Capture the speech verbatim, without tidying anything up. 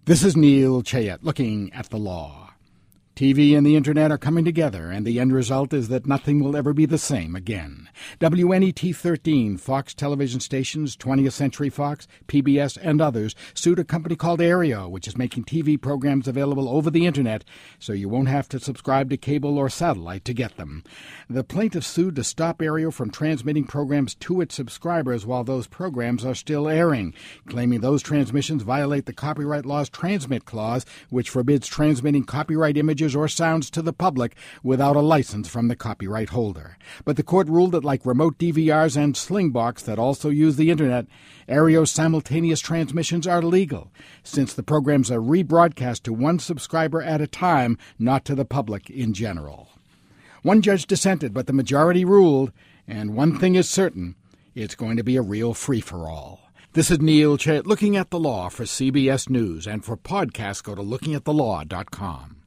This is Neil Chayet looking at the law. T V and the Internet are coming together, and the end result is that nothing will ever be the same again. W N E T thirteen, Fox television stations, twentieth Century Fox, P B S, and others sued a company called Aereo, which is making T V programs available over the Internet, so you won't have to subscribe to cable or satellite to get them. The plaintiff sued to stop Aereo from transmitting programs to its subscribers while those programs are still airing, claiming those transmissions violate the copyright law's transmit clause, which forbids transmitting copyright images or sounds to the public without a license from the copyright holder. But the court ruled that like remote D V Rs and Slingbox that also use the Internet, Aereo's simultaneous transmissions are legal, since the programs are rebroadcast to one subscriber at a time, not to the public in general. One judge dissented, but the majority ruled, and one thing is certain, it's going to be a real free-for-all. This is Neil Chayet looking at the law for C B S News, and for podcasts go to looking at the law dot com.